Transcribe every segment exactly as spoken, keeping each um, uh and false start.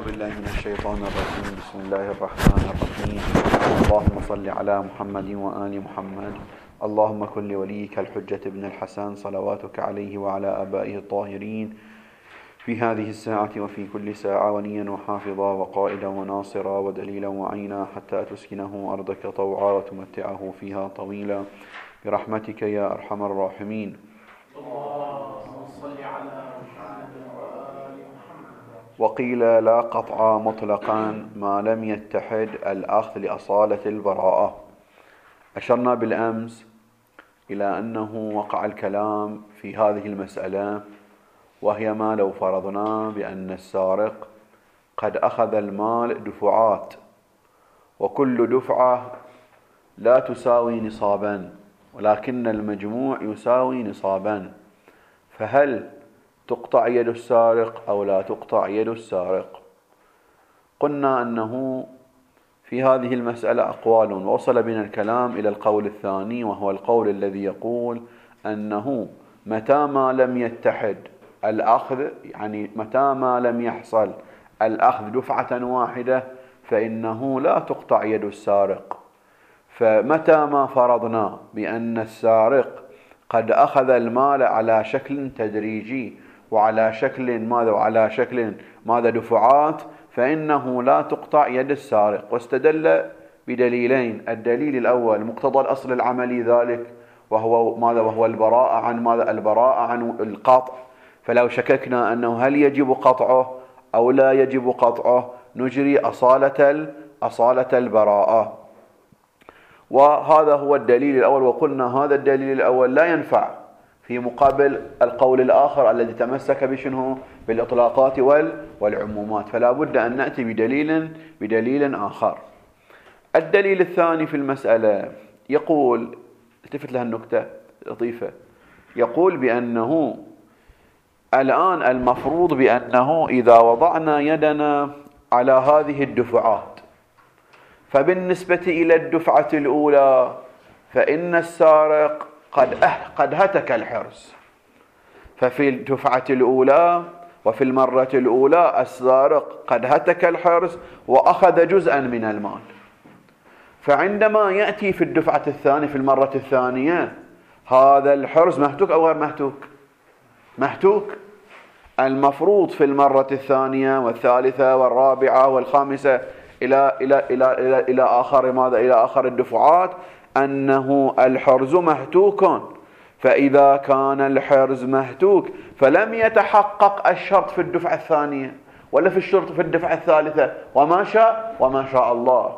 أعوذ بالله من الشيطان الرجيم. بسم الله الرحمن الرحيم. اللهم صل على محمد وآل محمد. اللهم كن لوليك الحجة ابن الحسن صلواتك عليه وعلى آبائه الطاهرين في هذه الساعة وفي كل ساعة وليا وحافظا وقائدا وناصرا ودليلا وعينا حتى تسكنه أرضك طوعا وتمتعه فيها طويلا برحمتك يا أرحم الراحمين. اللهم صل على محمد وآل محمد. وقيل لا قطع مطلقا ما لم يتحد الأخذ لأصالة البراءة. أشرنا بالأمس إلى أنه وقع الكلام في هذه المسألة، وهي ما لو فرضنا بأن السارق قد أخذ المال دفعات، وكل دفعة لا تساوي نصابا ولكن المجموع يساوي نصابا، فهل تقطع يد السارق أو لا تقطع يد السارق؟ قلنا أنه في هذه المسألة أقوال، ووصل بنا الكلام إلى القول الثاني، وهو القول الذي يقول أنه متى ما لم يتحد الأخذ، يعني متى ما لم يحصل الأخذ دفعة واحدة، فإنه لا تقطع يد السارق. فمتى ما فرضنا بأن السارق قد أخذ المال على شكل تدريجي وعلى شكل ماذا وعلى شكل ماذا دفعات، فإنه لا تقطع يد السارق. واستدل بدليلين: الدليل الأول مقتضى الأصل العملي ذلك، وهو ماذا وهو البراءة عن ماذا البراءة عن القطع. فلو شككنا أنه هل يجب قطعه أو لا يجب قطعه، نجري أصالة أصالة البراءة. وهذا هو الدليل الأول، وقلنا هذا الدليل الأول لا ينفع في مقابل القول الآخر الذي تمسك بشنه بالإطلاقات والعمومات، فلا بد أن نأتي بدليل بدليل آخر. الدليل الثاني في المسألة يقول، التفت لها النكتة لطيفة، يقول بأنه الآن المفروض بأنه إذا وضعنا يدنا على هذه الدفعات، فبالنسبة إلى الدفعة الأولى فإن السارق قد قد هتك الحرز، ففي الدفعة الأولى وفي المرة الأولى السارق قد هتك الحرز وأخذ جزءا من المال. فعندما يأتي في الدفعة الثانية في المرة الثانية هذا الحرز مهتوك أو غير مهتوك؟ مهتوك. المفروض في المرة الثانية والثالثة والرابعة والخامسة إلى إلى إلى إلى إلى آخر ماذا إلى آخر الدفعات أنه الحرز مهتوك. فإذا كان الحرز مهتوك فلم يتحقق الشرط في الدفعة الثانية ولا في الشرط في الدفعة الثالثة، وما شاء وما شاء الله.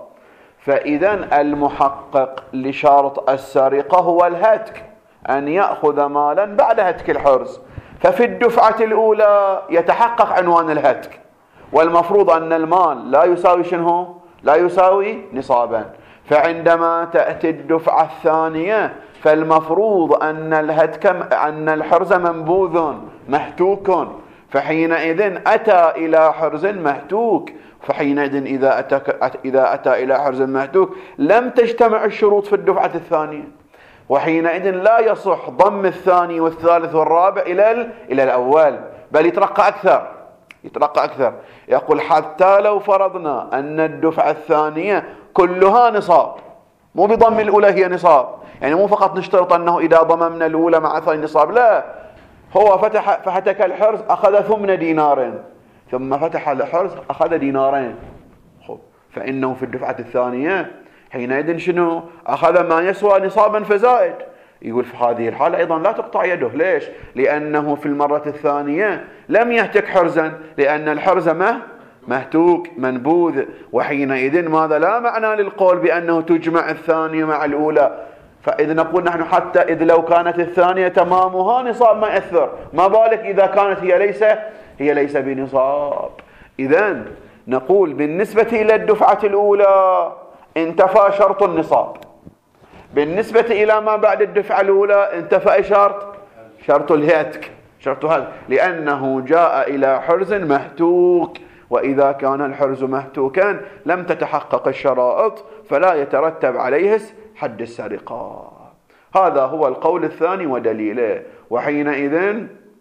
فإذا المحقق لشرط السرقة هو الهتك، أن يأخذ مالا بعد هتك الحرز. ففي الدفعة الأولى يتحقق عنوان الهتك، والمفروض أن المال لا يساوي شنو؟ لا يساوي نصابا. فعندما تأتي الدفعة الثانية فالمفروض أن الهتك أن الحرز منبوذ مهتوك، فحينئذ أتى إلى حرز مهتوك. فحينئذ إذا أتى إذا أتى إلى حرز مهتوك لم تجتمع الشروط في الدفعة الثانية، وحينئذ لا يصح ضم الثاني والثالث والرابع إلى إلى الأول، بل يترقى أكثر يترقى أكثر. يقول حتى لو فرضنا أن الدفعة الثانية كلها نصاب، مو بضم الأولى هي نصاب، يعني مو فقط نشترط أنه إذا ضممنا الأولى مع الثانية نصاب، لا، هو فتح فحتك الحرز أخذ ثمن دينار، ثم فتح الحرز أخذ دينارين، خب فإنه في الدفعة الثانية حينئذ شنو؟ أخذ ما يسوى نصابا فزائد. يقول في هذه الحالة أيضا لا تقطع يده. ليش؟ لأنه في المرة الثانية لم يهتك حرزا، لأن الحرز مه مهتوك منبوذ، وحينئذ ماذا لا معنى للقول بأنه تجمع الثانية مع الأولى. فإذا نقول نحن حتى إذ لو كانت الثانية تمامها نصاب ما يأثر، ما بالك إذا كانت هي ليس هي ليس بنصاب. إذن نقول بالنسبة إلى الدفعة الأولى انتفى شرط النصاب، بالنسبة إلى ما بعد الدفعة الأولى انتفى شرط شرط الهتك شرط هذا، لأنه جاء إلى حرز مهتوك، وإذا كان الحرز مهتوكا لم تتحقق الشرائط فلا يترتب عليه حد السرقة. هذا هو القول الثاني ودليله. وحينئذ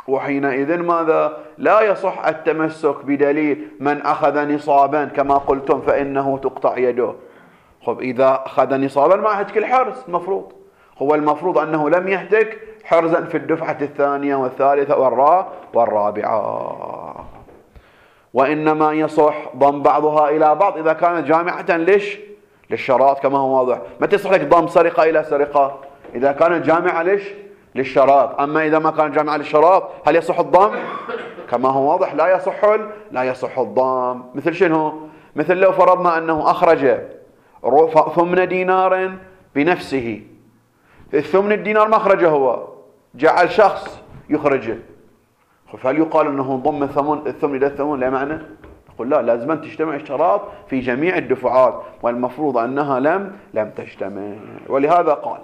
وحينئذ ماذا؟ لا يصح التمسك بدليل من أخذ نصابا كما قلتم فإنه تقطع يده. خب إذا أخذ نصابا ما هتك الحرز المفروض، هو المفروض أنه لم يهتك حرزا في الدفعة الثانية والثالثة والرا والرابعة، وإنما يصح ضم بعضها إلى بعض إذا كانت جامعة ليش للشراط كما هو واضح. ما تصح لك ضم سرقة إلى سرقة إذا كانت جامعة ليش للشراط، أما إذا ما كانت جامعة للشراط هل يصح الضم؟ كما هو واضح لا يصح لا يصح الضم. مثل شنو؟ مثل لو فرضنا أنه أخرج ثمن دينار بنفسه، الثمن الدينار ما أخرجه هو، جعل شخص يخرجه، فهل يقال أنه ضم الثمن الثمن إلى الثمن؟ لا معنى؟ نقول لا، لازم أن تجتمع الشراط في جميع الدفعات، والمفروض أنها لم لم تجتمع. ولهذا قال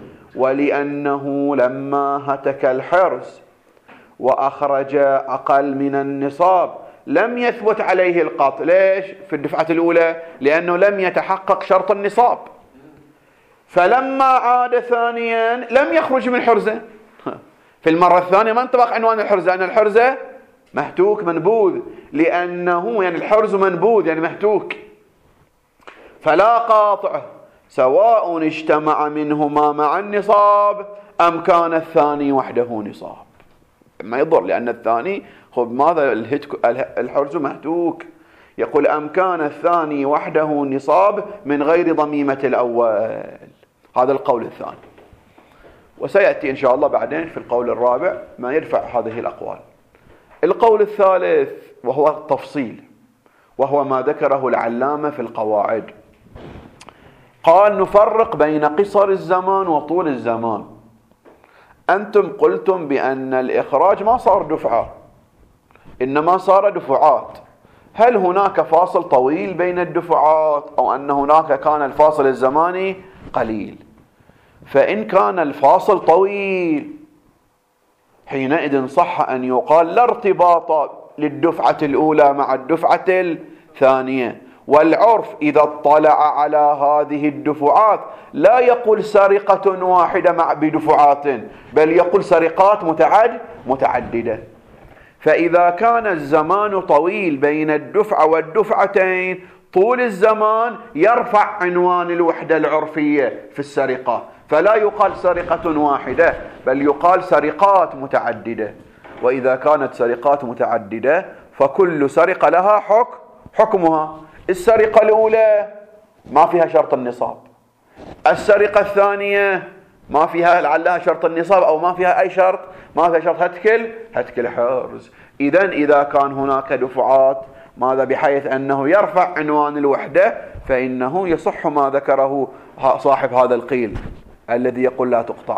ولأنه لما هتك الحرز وأخرج أقل من النصاب لم يثبت عليه القطع. ليش؟ في الدفعة الأولى لأنه لم يتحقق شرط النصاب، فلما عاد ثانيا لم يخرج من حرزه. في المرة الثانية ما انطبق عنوان الحرزة، لأن الحرزة مهتوك منبوذ، لأنه يعني الحرز منبوذ يعني مهتوك، فلا قاطع سواء اجتمع منهما مع النصاب أم كان الثاني وحده نصاب. ما يضر، لأن الثاني خب ماذا الحرز مهتوك. يقول أم كان الثاني وحده نصاب من غير ضميمة الأول. هذا القول الثاني، وسيأتي إن شاء الله بعدين في القول الرابع ما يرفع هذه الأقوال. القول الثالث وهو التفصيل، وهو ما ذكره العلامة في القواعد. قال نفرق بين قصر الزمان وطول الزمان. أنتم قلتم بأن الإخراج ما صار دفعة إنما صار دفعات، هل هناك فاصل طويل بين الدفعات أو أن هناك كان الفاصل الزماني قليل؟ فإن كان الفاصل طويل حينئذ صح أن يقال لا ارتباط للدفعة الأولى مع الدفعة الثانية. والعرف إذا اطلع على هذه الدفعات لا يقول سرقة واحدة مع بدفعات، بل يقول سرقات متعد متعددة. فإذا كان الزمان طويل بين الدفعة والدفعتين طول الزمان يرفع عنوان الوحدة العرفية في السرقة، فلا يقال سرقة واحدة بل يقال سرقات متعددة. وإذا كانت سرقات متعددة فكل سرقة لها حكم حكمها. السرقة الأولى ما فيها شرط النصاب، السرقة الثانية ما فيها لعلها شرط النصاب أو ما فيها أي شرط، ما فيها شرط هتكل هتكل حرز. إذن إذا كان هناك دفعات ماذا بحيث أنه يرفع عنوان الوحدة فإنه يصح ما ذكره صاحب هذا القيل الذي يقول لا تقطع.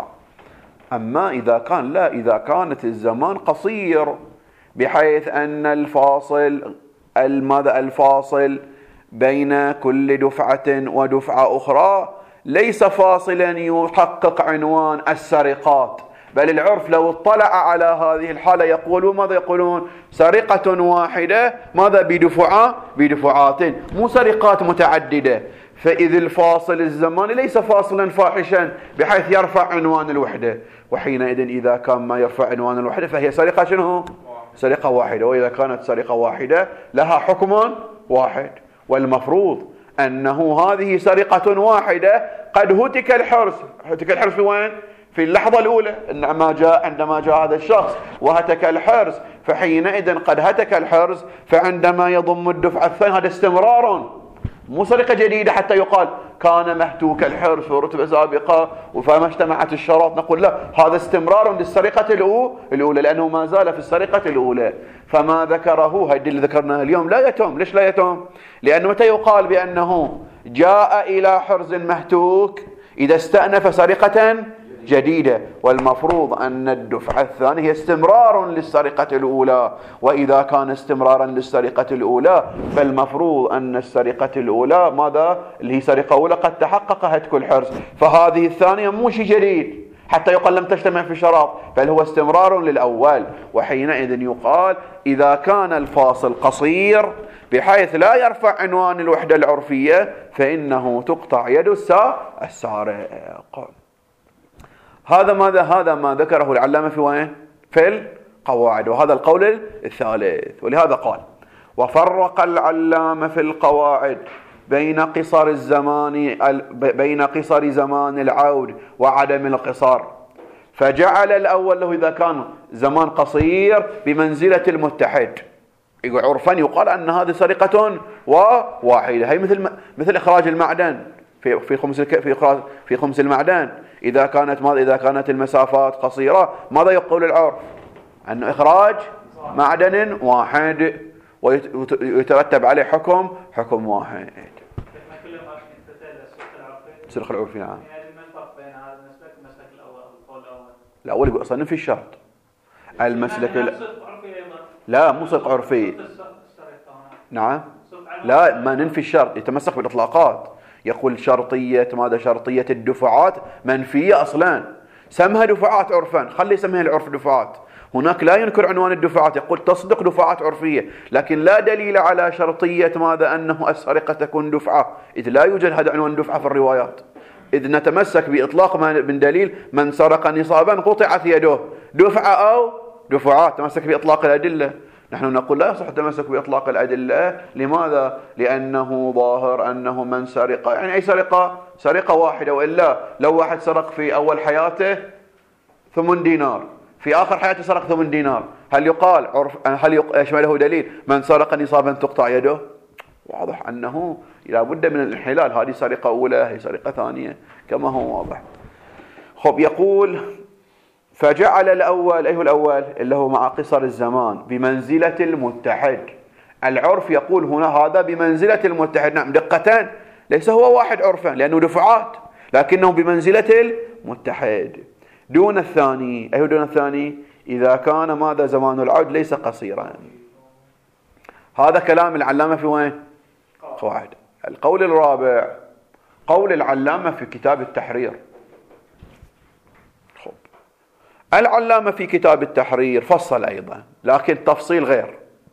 أما إذا كان لا، إذا كانت الزمان قصير بحيث أن الفاصل الماذا الفاصل بين كل دفعة ودفعة أخرى ليس فاصلا يحقق عنوان السرقات، بل العرف لو اطلع على هذه الحالة يقولون ماذا يقولون؟ سرقة واحدة ماذا بدفعة بدفعات، مو سرقات متعددة. فإذ الفاصل الزماني ليس فاصلا فاحشا بحيث يرفع عنوان الوحدة، وحينئذ إذا كان ما يرفع عنوان الوحدة فهي سرقة شنو؟ سرقة واحدة. وإذا كانت سرقة واحدة لها حكم واحد، والمفروض أنه هذه سرقة واحدة قد هتك الحرز. هتك الحرز في وين؟ في اللحظة الأولى عندما جاء عندما جاء هذا الشخص وهتك الحرز، فحينئذ قد هتك الحرز، فعندما يضم الدفعة الثانية هذا استمرار مو سرقة جديدة حتى يقال كان مهتوك الحرز في رتبة سابقة فما اجتمعت الشراط. نقول لا، هذا استمرار للسرقة الأولى لأنه ما زال في السرقة الأولى. فما ذكره هذا اللي ذكرناه اليوم لا يتم. ليش لا يتم؟ لأنه متى يقال بأنه جاء إلى حرز مهتوك؟ إذا استأنف سرقة جديدة، والمفروض أن الدفعة الثانية هي استمرار للسرقة الأولى. وإذا كان استمرارا للسرقة الأولى فالمفروض أن السرقة الأولى ماذا اللي هي سرقة أولى قد تحقق هتك الحرز، فهذه الثانية مو شيء جديد حتى يقال لم تجتمع في شراط، بل هو استمرار للأول. وحينئذ يقال إذا كان الفاصل قصير بحيث لا يرفع عنوان الوحدة العرفية فإنه تقطع يد السارق. هذا ماذا هذا ما ذكره العلامة في وين؟ في قواعد، وهذا القول الثالث. ولهذا قال: وفرق العلامة في القواعد بين قصر الزمان بين قصر زمان العود وعدم القصار، فجعل الأول له إذا كان زمان قصير بمنزلة المتحد. عرفا يقال أن هذه سرقة واحدة، هي مثل مثل إخراج المعدن في في خمس في إخراج في خمس المعدن. إذا كانت ماذا إذا كانت المسافات قصيرة ماذا يقول العرف؟ أن إخراج معدن واحد ويترتب عليه حكم حكم واحد. سرق العرفي. نعم. الأول يقول أصلا في الشرط المسلك ال... لا مو صدق عرفي. نعم. لا ما ننفي الشرط، يتمسك بالإطلاقات. يقول شرطية ماذا شرطية الدفعات منفية أصلا، سمها دفعات عرفا، خلي يسميها العرف دفعات. هناك لا ينكر عنوان الدفعات، يقول تصدق دفعات عرفية، لكن لا دليل على شرطية ماذا أنه السرقة تكون دفعة، إذ لا يوجد هذا عنوان دفعة في الروايات. إذ نتمسك بإطلاق من دليل من سرق نصابا قطعت يده، دفعة أو دفعات، تمسك بإطلاق الأدلة. نحن نقول لا يصح التمسك بإطلاق الأدلة. لماذا؟ لأنه ظاهر أنه من سرق، يعني أي سرقة؟ سرقة واحدة، وإلا لو واحد سرق في أول حياته ثمن دينار، في آخر حياته سرق ثمن دينار، هل يقال عرف هل يشمله دليل من سرق نصابا تقطع يده؟ واضح أنه لا بد من الانحلال، هذه سرقة أولى هي سرقة ثانية كما هو واضح. خب يقول: فجعل الأول، أيه الأول اللي هو مع قصر الزمان بمنزلة المتحد. العرف يقول هنا هذا بمنزلة المتحد. نعم دقتان، ليس هو واحد عرفا لأنه دفعات، لكنه بمنزلة المتحد دون الثاني. أيه دون الثاني؟ إذا كان ماذا زمان العود ليس قصيرا. هذا كلام العلامة في وين؟ قواعد. القول الرابع قول العلامة في كتاب التحرير. خب العلامة في كتاب التحرير فصل أيضا، لكن تفصيل غير.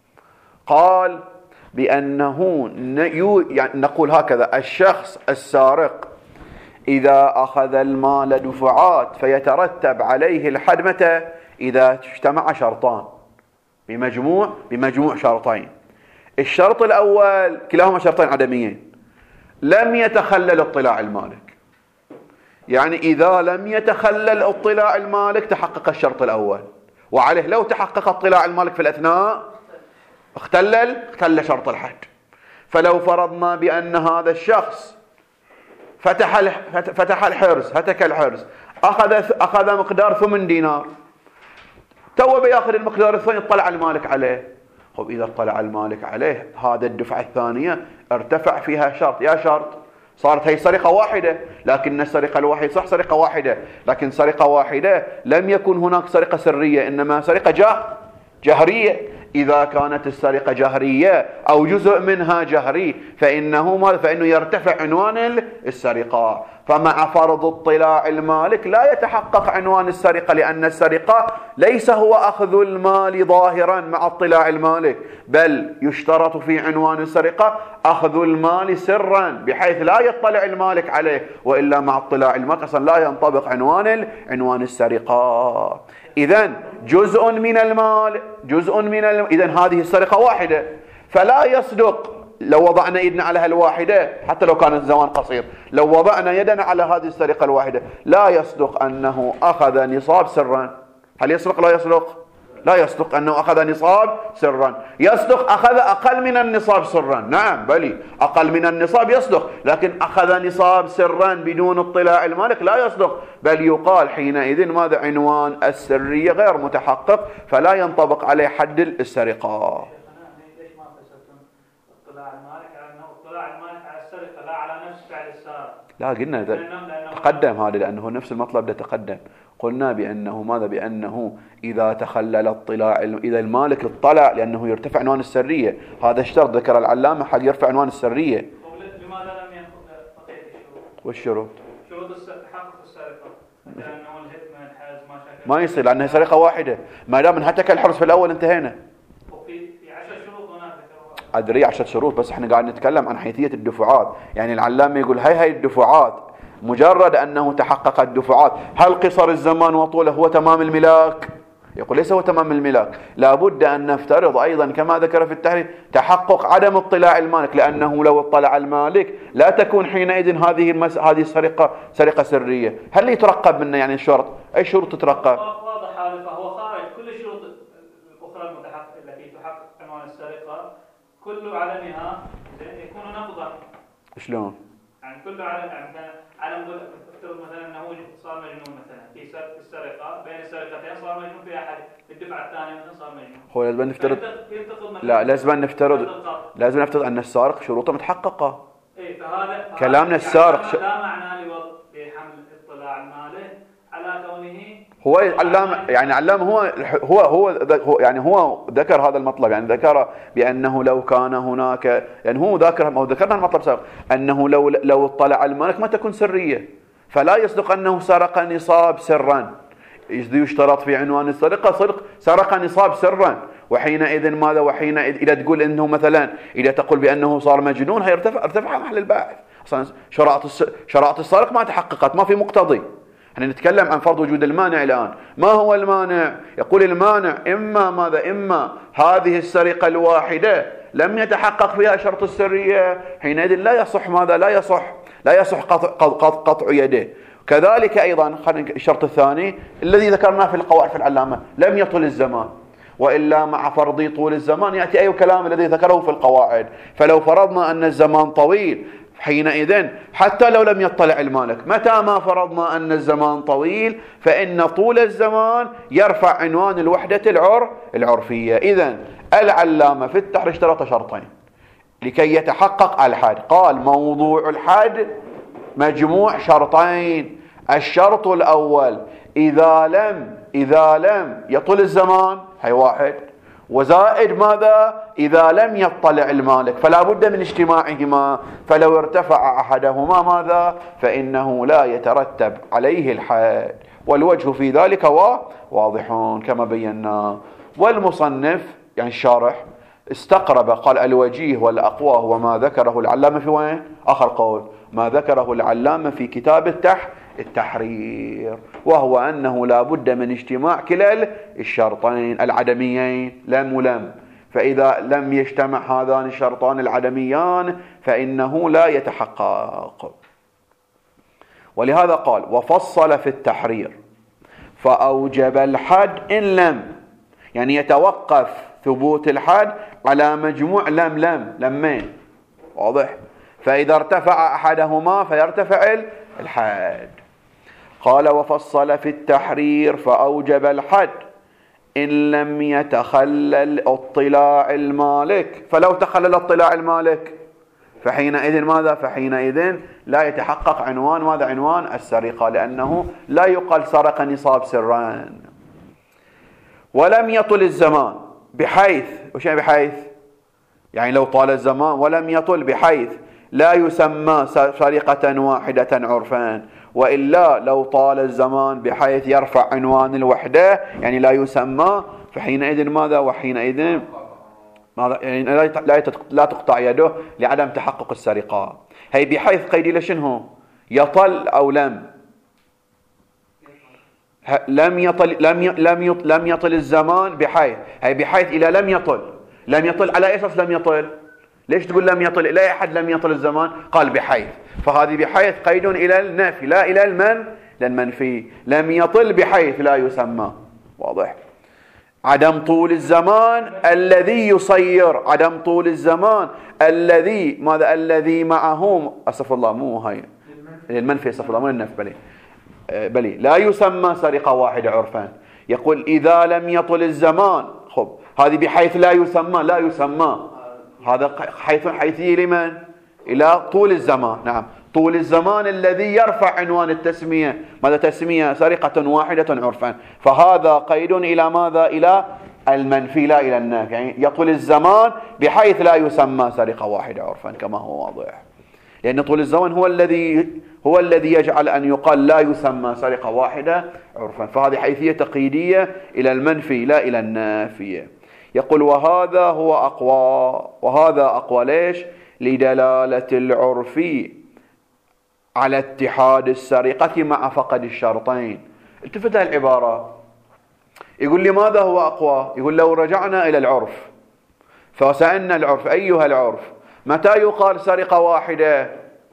قال بأنه يعني نقول هكذا: الشخص السارق إذا أخذ المال دفعات فيترتب عليه الحد متى؟ إذا اجتمع شرطان بمجموع بمجموع شرطين. الشرط الأول كلاهما شرطين عدميين، لم يتخلل اطلاع المالك، يعني إذا لم يتخلل اطلاع المالك تحقق الشرط الأول، وعليه لو تحقق اطلاع المالك في الأثناء اختلل اختل شرط الحد. فلو فرضنا بأن هذا الشخص فتح فتح الحرز، هتك الحرز، أخذ أخذ مقدار ثمن دينار، تو بياخذ المقدار الثاني، اطلع المالك عليه. طب إذا اطلع المالك عليه، هذا الدفعة الثانية ارتفع فيها شرط، يا شرط صارت هي سرقة واحدة، لكن السرقة الواحدة صح سرقة واحدة، لكن سرقة واحدة لم يكن هناك سرقة سرية، إنما سرقة جه جهرية. إذا كانت السرقة جهرية أو جزء منها جهري فإنه ما فإنه يرتفع عنوان السرقة. فمع فرض اطلاع المالك لا يتحقق عنوان السرقة، لأن السرقة ليس هو أخذ المال ظاهرا مع اطلاع المالك، بل يشترط في عنوان السرقة أخذ المال سرا بحيث لا يطلع المالك عليه، وإلا مع اطلاع المالك أصلا لا ينطبق عنوان عنوان السرقة. إذن جزء من المال جزء من الم... إذن هذه السرقة واحدة، فلا يصدق لو وضعنا يدنا على الواحدة حتى لو كان الزمان قصير، لو وضعنا يدنا على هذه السرقة الواحدة لا يصدق أنه أخذ نصاب سرا. هل يصدق لا يصدق؟ لا يصدق أنه أخذ نصاب سرا. يصدق أخذ أقل من النصاب سرا، نعم بلي أقل من النصاب يصدق، لكن أخذ نصاب سرا بدون اطلاع المالك لا يصدق، بل يقال حينئذ ماذا؟ عنوان السرية غير متحقق، فلا ينطبق عليه حد السرقة. لا قلنا تقدم هذا لأنه نفس المطلب ده تقدم، قلنا بأنه ماذا؟ بأنه إذا تخلل اطلاع إذا المالك اطلع، لأنه يرتفع عنوان السرية، هذا الشرط ذكر العلامة حق يرفع عنوان السرية. لماذا لم يأخذ بقية الشروط؟ والشروط؟ شروط تحقق السرقة، لأنه الهتم الحاز ما شكل ما يصير لأنها سرقة واحدة، ما دام انهتك الحرز في الأول انتهينا. أدري عشرة شروط، بس احنا قاعد نتكلم عن حيثية الدفعات. يعني العلامة يقول هاي هاي الدفعات، مجرد أنه تحقق الدفعات، هل قصر الزمان وطوله هو تمام الملاك؟ يقول ليس هو تمام الملاك، لابد أن نفترض أيضا كما ذكر في التحرير تحقق عدم اطلاع المالك، لأنه لو اطلع المالك لا تكون حينئذ هذه المس... هذه السرقة سرقة سرية. هل يترقب منا يعني الشرط؟ أي شروط تترقب؟ واضح هذا، فهو خارج كل الشروط الأخرى المتحققة التي تحقق عنوان السرقة، كل علمها يكون نقضا. شلون؟ يعني كل علم علم افترض مثلا أنه صار مجنون مثلا في السرقة، بين السرقتين صار مجنون في أحد، في الدفعة الثانية مثلا صار مجنون. هو لازم نفترض لا لازم نفترض لازم نفترض أن السارق شروطه متحققة. إيه فهذا كلامنا يعني السارق ش... لا معنى لحمل اطلاع الماله على كونه هو علام يعني علام هو هو هو يعني هو ذكر هذا المطلب، يعني ذكر بأنه لو كان هناك، يعني هو ذكر ما ذكرنا المطلب سابق أنه لو لو اطلع المالك ما تكون سرية، فلا يصدق أنه سرق نصاب سرا. يشترط في عنوان السرقة سرق سرق نصاب سرا، وحينئذ ماذا؟ وحينئذ إذا تقول أنه مثلا إذا تقول بأنه صار مجنون هيرتفع ارتفع محل الباحث. أصلا شرائط شرائط السرقة ما تحققت، ما في مقتضي. احنا نتكلم عن فرض وجود المانع الآن. ما هو المانع؟ يقول المانع إما ماذا؟ إما هذه السرقة الواحدة لم يتحقق فيها شرط السرية، حينئذ لا يصح ماذا؟ لا يصح لا يصح قطع, قطع, قطع يده. كذلك أيضا الشرط الثاني الذي ذكرناه في القواعد في العلامة، لم يطل الزمان، وإلا مع فرض طول الزمان يأتي أي كلام الذي ذكره في القواعد. فلو فرضنا أن الزمان طويل حينئذ حتى لو لم يطلع المالك، متى ما فرضنا أن الزمان طويل فإن طول الزمان يرفع عنوان الوحدة العر العرفية. إذن العلامة في التحرير اشترط شرطين لكي يتحقق الحد. قال موضوع الحد مجموع شرطين. الشرط الأول إذا لم إذا لم يطل الزمان، هي واحد، وزائد ماذا؟ إذا لم يطلع المالك، فلا بد من اجتماعهما، فلو ارتفع أحدهما ماذا؟ فإنه لا يترتب عليه الحد. والوجه في ذلك واضحون كما بينا. والمصنف يعني الشارح استقرب، قال الوجيه والأقوى هو ما ذكره العلامة في وين؟ آخر قول ما ذكره العلامة في كتاب التح التحرير، وهو أنه لا بد من اجتماع كلا الشرطين العدميين لم ولم، فإذا لم يجتمع هذان الشرطان العدميان فإنه لا يتحقق. ولهذا قال وفصل في التحرير فأوجب الحد إن لم، يعني يتوقف ثبوت الحد على مجموع لم لم لمين، واضح؟ فإذا ارتفع أحدهما فيرتفع الحد. قال وفصل في التحرير فأوجب الحد إن لم يتخلل اطلاع المالك، فلو تخلل اطلاع المالك فحينئذ ماذا؟ فحينئذ لا يتحقق عنوان ماذا؟ عنوان السرقة، لأنه لا يقال سرق نصاب سرا. ولم يطل الزمان بحيث، وش يعني بحيث؟ يعني لو طال الزمان ولم يطل بحيث لا يسمى سرقة واحدة عرفان، وإلا لو طال الزمان بحيث يرفع عنوان الوحدة يعني لا يسمى، فحينئذ ماذا؟ وحينئذ ماذا؟ يعني لا تقطع يده لعدم تحقق السرقة. هي بحيث قيد لشنه؟ يطل أو لم لم يطل لم لم يطل لم يطل الزمان بحيث، هي بحيث إلى لم يطل. لم يطل على أي أساس لم يطل؟ ليش تقول لم يطل؟ لا أحد لم يطل الزمان، قال بحيث، فهذه بحيث قيد إلى النفي لا إلى المن للمنفي. لم يطل بحيث لا يسمى، واضح؟ عدم طول الزمان الذي يصير، عدم طول الزمان الذي ماذا؟ الذي معه أستغفر الله مو هاي المنفي أستغفر الله مو النفي بلي بلي لا يسمى سرقة واحدة عرفان. يقول إذا لم يطل الزمان، خب هذه بحيث لا يسمى لا يسمى، هذا حيث حيثية لمن؟ إلى طول الزمان. نعم طول الزمان الذي يرفع عنوان التسمية ماذا؟ تسمية سرقة واحدة عرفان، فهذا قيد إلى ماذا؟ إلى المنفي لا إلى النافي. يعني يطول الزمان بحيث لا يسمى سرقة واحدة عرفان كما هو واضح، لأن طول الزمان هو الذي هو الذي يجعل أن يقال لا يسمى سرقة واحدة عرفا، فهذه حيثية تقييدية إلى المنفي لا إلى النافية. يقول وهذا هو أقوى، وهذا أقوى ليش؟ لدلالة العرف على اتحاد السرقة مع فقد الشرطين. التفت العبارة، يقول لي ماذا هو أقوى؟ يقول لو رجعنا إلى العرف فسألنا العرف أيها العرف متى يقال سرقة واحدة؟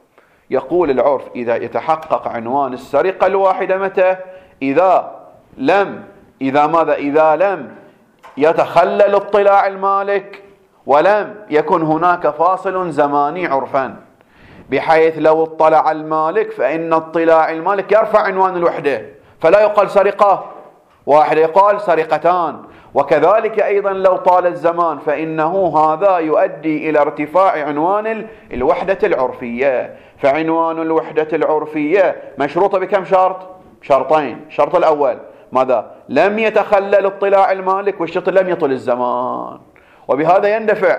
يقول العرف إذا يتحقق عنوان السرقة الواحدة متى؟ إذا لم إذا ماذا؟ إذا لم يتخلل اطلاع المالك ولم يكن هناك فاصل زماني عرفا، بحيث لو اطلع المالك فإن اطلاع المالك يرفع عنوان الوحدة، فلا يقال سرقة واحدة، يقال سرقتان. وكذلك أيضا لو طال الزمان فإنه هذا يؤدي إلى ارتفاع عنوان الوحدة العرفية. فعنوان الوحدة العرفية مشروطة بكم شرط؟ شرطين. الشرط الأول ماذا؟ لم يتخلل اطلاع المالك، والشرط لم يطل الزمان. وبهذا يندفع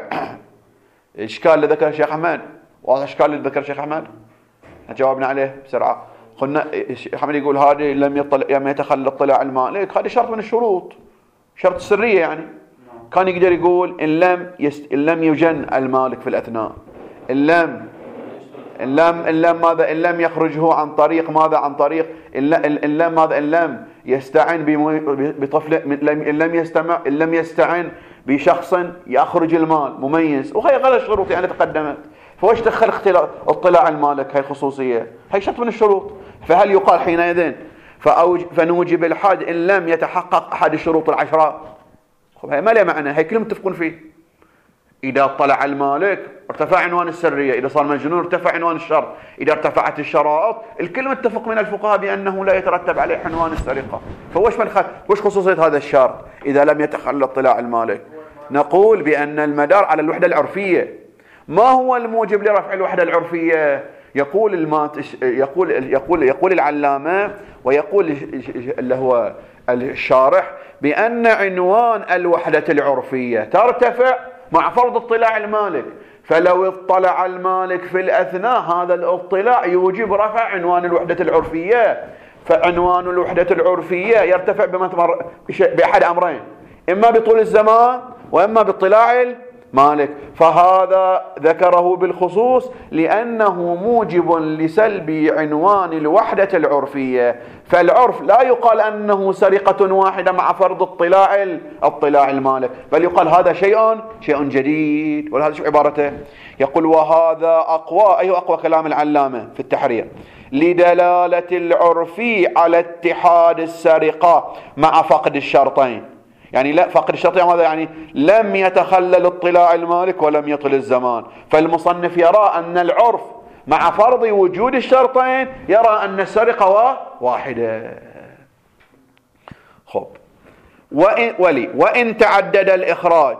الإشكال اللي ذكر الشيخ أحمد. واضح الإشكال اللي ذكر الشيخ أحمد؟ جاوبنا عليه بسرعة. قلنا الشيخ أحمد يقول هذه لم يطلع لم يتخلل اطلاع المالك، هذه شرط من الشروط، شرط السرية يعني. كان يقدر يقول إن لم يست... إن لم يجن المالك في الأثناء، إن لم إن لم إن لم ماذا؟ إن لم يخرجه عن طريق ماذا؟ عن طريق إن لم ماذا؟ إن لم يستعن بطفل، إن لم يستمع إن لم يستعن بشخص يخرج المال مميز، وهي غير الشروط يعني تقدمت. فوش دخل اختلاط اطلاع المالك؟ هي خصوصية، هي شرط من الشروط. فهل يقال حينئذ فأوج... فنوجب الحد إن لم يتحقق أحد الشروط العشرة؟ هي ما لها معنى، هي كلهم متفقون فيه. إذا اطلع المالك ارتفع عنوان السرية، إذا صار مجنون ارتفع عنوان الشر، إذا ارتفعت الشرائط، الكل متفق من الفقهاء بأنه لا يترتب عليه عنوان السرقة. فوش من خ... وش خصوصية هذا الشرط إذا لم يتخلل اطلاع المالك؟ نقول بأن المدار على الوحدة العرفية. ما هو الموجب لرفع الوحدة العرفية؟ يقول المات... يقول يقول يقول العلامة ويقول اللي هو الشارح بأن عنوان الوحدة العرفية ترتفع مع فرض اطلاع المالك. فلو اطلع المالك في الأثناء هذا الاطلاع يوجب رفع عنوان الوحدة العرفية. فعنوان الوحدة العرفية يرتفع بمتمر... بأحد أمرين، إما بطول الزمان وإما باطلاع المالك. فهذا ذكره بالخصوص لأنه موجب لسلب عنوان الوحدة العرفية. فالعرف لا يقال أنه سرقة واحدة مع فرض اطلاع اطلاع المالك، بل يقال هذا شيء شيء جديد. ولهذا شو عبارته؟ يقول وهذا أقوى، أي أقوى كلام العلامة في التحرير، لدلالة العرف على اتحاد السرقة مع فقد الشرطين. يعني لا فقد الشرطين ماذا يعني؟ لم يتخلل اطلاع المالك ولم يطل الزمان. فالمصنف يرى أن العرف مع فرض وجود الشرطين يرى أن السرقة واحدة. خب وإن, ولي وإن تعدد الإخراج،